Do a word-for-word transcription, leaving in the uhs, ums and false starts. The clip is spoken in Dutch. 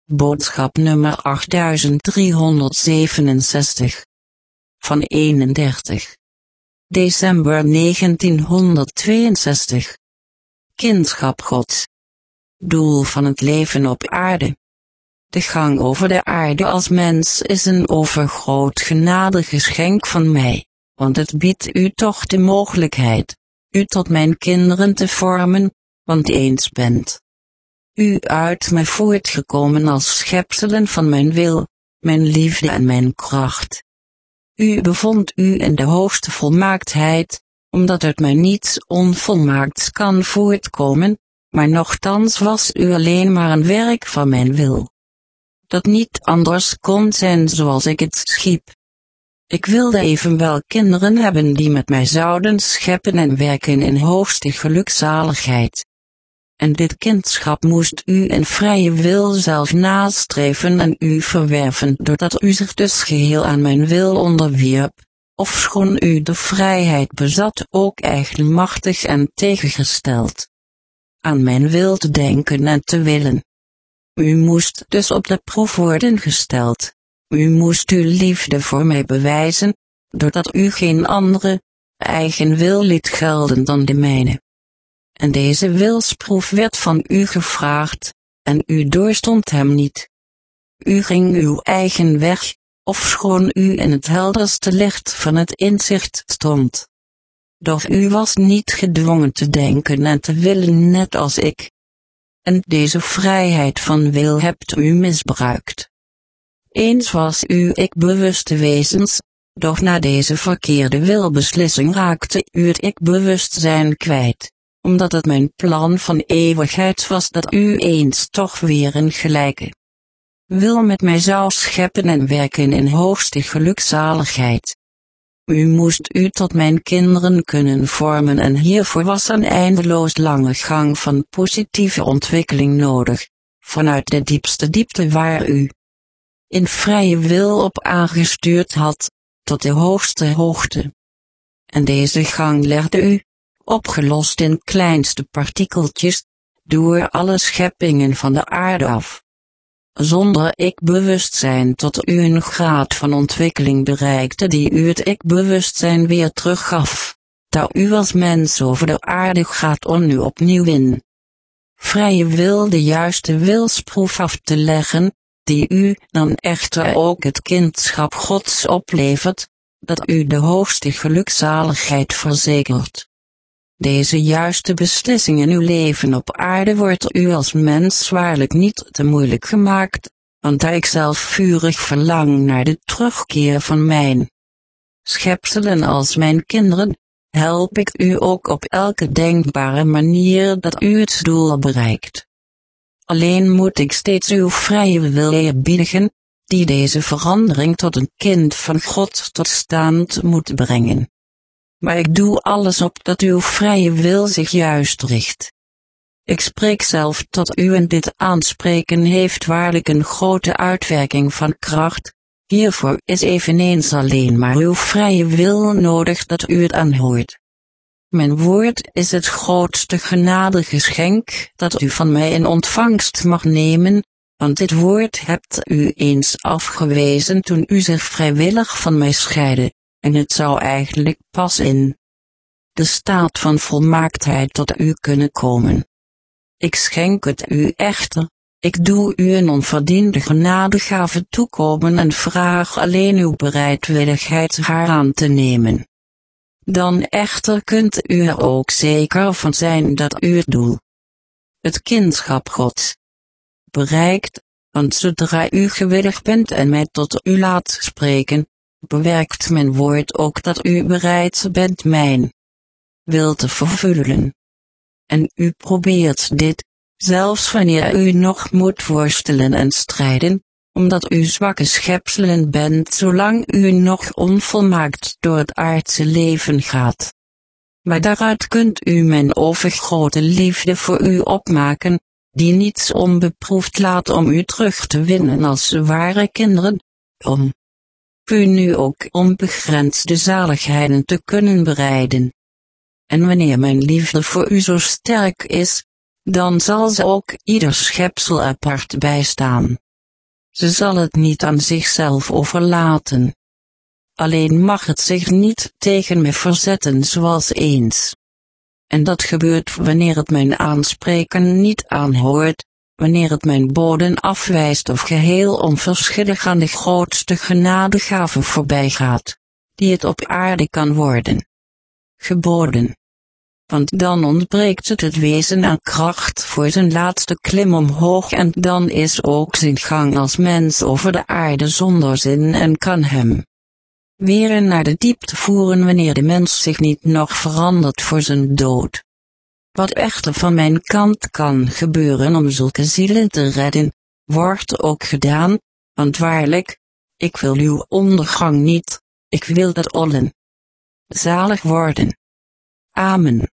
Boodschap nummer achttachtig van eenendertig december negentienhonderdtweeënzestig. Kindschap Gods. Doel van het leven op aarde. De gang over de aarde als mens is een overgroot genadegeschenk van mij, want het biedt u toch de mogelijkheid, u tot mijn kinderen te vormen, want eens bent u uit mij voortgekomen als schepselen van mijn wil, mijn liefde en mijn kracht. U bevond u in de hoogste volmaaktheid, omdat uit mij niets onvolmaakts kan voortkomen, maar nochtans was u alleen maar een werk van mijn wil, dat niet anders kon zijn zoals ik het schiep. Ik wilde evenwel kinderen hebben die met mij zouden scheppen en werken in hoogste gelukzaligheid. En dit kindschap moest u in vrije wil zelf nastreven en u verwerven doordat u zich dus geheel aan mijn wil onderwierp, ofschoon u de vrijheid bezat ook eigenmachtig en tegengesteld aan mijn wil te denken en te willen. U moest dus op de proef worden gesteld, u moest uw liefde voor mij bewijzen, doordat u geen andere, eigen wil liet gelden dan de mijne. En deze wilsproef werd van u gevraagd, en u doorstond hem niet. U ging uw eigen weg, ofschoon u in het helderste licht van het inzicht stond. Doch u was niet gedwongen te denken en te willen net als ik. En deze vrijheid van wil hebt u misbruikt. Eens was u ik bewuste wezens, doch na deze verkeerde wilbeslissing raakte u het ik-bewustzijn kwijt, omdat het mijn plan van eeuwigheid was dat u eens toch weer een gelijke wil met mij zou scheppen en werken in hoogste gelukzaligheid. U moest u tot mijn kinderen kunnen vormen en hiervoor was een eindeloos lange gang van positieve ontwikkeling nodig, vanuit de diepste diepte waar u in vrije wil op aangestuurd had, tot de hoogste hoogte. En deze gang legde u, opgelost in kleinste partikeltjes, door alle scheppingen van de aarde af. Zonder ik-bewustzijn tot u een graad van ontwikkeling bereikte die u het ik-bewustzijn weer teruggaf, dat u als mens over de aarde gaat om nu opnieuw in vrije wil de juiste wilsproef af te leggen, die u dan echter ook het kindschap Gods oplevert, dat u de hoogste gelukzaligheid verzekert. Deze juiste beslissing in uw leven op aarde wordt u als mens zwaarlijk niet te moeilijk gemaakt, want daar ik zelf vurig verlang naar de terugkeer van mijn schepselen als mijn kinderen, help ik u ook op elke denkbare manier dat u het doel bereikt. Alleen moet ik steeds uw vrije wil eerbiedigen, die deze verandering tot een kind van God tot stand moet brengen. Maar ik doe alles op dat uw vrije wil zich juist richt. Ik spreek zelf tot u en dit aanspreken heeft waarlijk een grote uitwerking van kracht, hiervoor is eveneens alleen maar uw vrije wil nodig dat u het aanhoort. Mijn woord is het grootste genadegeschenk dat u van mij in ontvangst mag nemen, want dit woord hebt u eens afgewezen toen u zich vrijwillig van mij scheidde. En het zou eigenlijk pas in de staat van volmaaktheid tot u kunnen komen. Ik schenk het u echter, ik doe u een onverdiende genadegave toekomen en vraag alleen uw bereidwilligheid haar aan te nemen. Dan echter kunt u er ook zeker van zijn dat u het doel, het kindschap Gods, bereikt, want zodra u gewillig bent en mij tot u laat spreken, bewerkt mijn woord ook dat u bereid bent mijn wil te vervullen. En u probeert dit, zelfs wanneer u nog moet worstelen en strijden, omdat u zwakke schepselen bent zolang u nog onvolmaakt door het aardse leven gaat. Maar daaruit kunt u mijn overgrote liefde voor u opmaken, die niets onbeproefd laat om u terug te winnen als ware kinderen, om u nu ook onbegrensde zaligheden te kunnen bereiden. En wanneer mijn liefde voor u zo sterk is, dan zal ze ook ieder schepsel apart bijstaan. Ze zal het niet aan zichzelf overlaten. Alleen mag het zich niet tegen me verzetten zoals eens. En dat gebeurt wanneer het mijn aanspreken niet aanhoort, wanneer het mijn boden afwijst of geheel onverschillig aan de grootste genadegave voorbijgaat, die het op aarde kan worden. Geboden. Want dan ontbreekt het het wezen aan kracht voor zijn laatste klim omhoog en dan is ook zijn gang als mens over de aarde zonder zin en kan hem weer naar de diepte voeren wanneer de mens zich niet nog verandert voor zijn dood. Wat echter van mijn kant kan gebeuren om zulke zielen te redden, wordt ook gedaan, want waarlijk, ik wil uw ondergang niet, ik wil dat allen zalig worden. Amen.